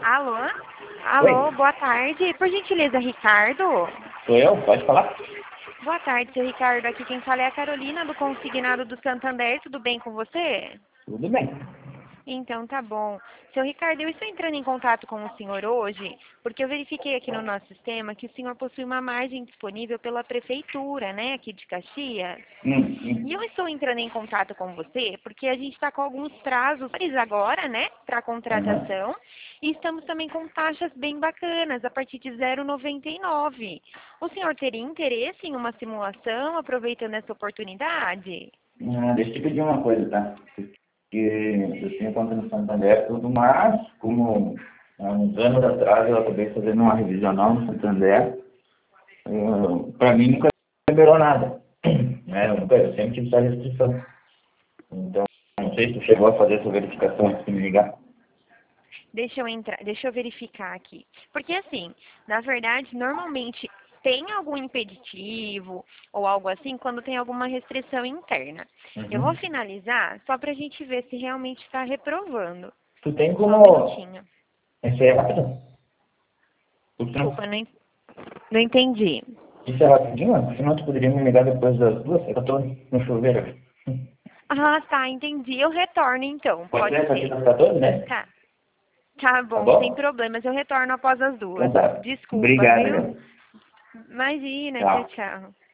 Alô? Oi, Alô, boa tarde. Por gentileza, Ricardo? sou eu? Pode falar? Boa tarde, seu Ricardo. Aqui quem fala é a Carolina do Consignado do Santander. Tudo bem com você? Tudo bem. Então tá bom. Seu Ricardo, eu estou entrando em contato com o senhor hoje porque eu verifiquei aqui no nosso sistema que o senhor possui uma margem disponível pela prefeitura, né, aqui de Caxias. E eu estou entrando em contato com você porque a gente está com alguns prazos agora, né, para Aham. contratação. E estamos também com taxas bem bacanas, a partir de 0,99. O senhor teria interesse em uma simulação, aproveitando essa oportunidade? Deixa eu te pedir uma coisa, tá? Porque eu tenho conta no Santander tudo, mas como há uns anos atrás eu acabei fazendo uma revisional no Santander, para mim nunca liberou nada. Né? Eu sempre tive essa restrição. Então, não sei se tu chegou a fazer essa verificação antes de me ligar. Deixa eu verificar aqui. Porque assim, na verdade, normalmente tem algum impeditivo ou algo assim quando tem alguma restrição interna. Eu vou Uhum. finalizar só para a gente ver se realmente está reprovando. Tu tem Só um como... minutinho. Esse é rápido? Desculpa, não entendi. Isso é rapidinho? Senão tu poderia me ligar depois das 2, eu tô no chuveiro. Ah, tá, entendi. Eu retorno então, Pode ser pode a partir ser. das 14, né? Tá, tá Tá bom, sem bom? problemas. Eu retorno após as Então 2. tá. Desculpa, Obrigado, viu? galera. Imagina, tchau, Tchau. tchau.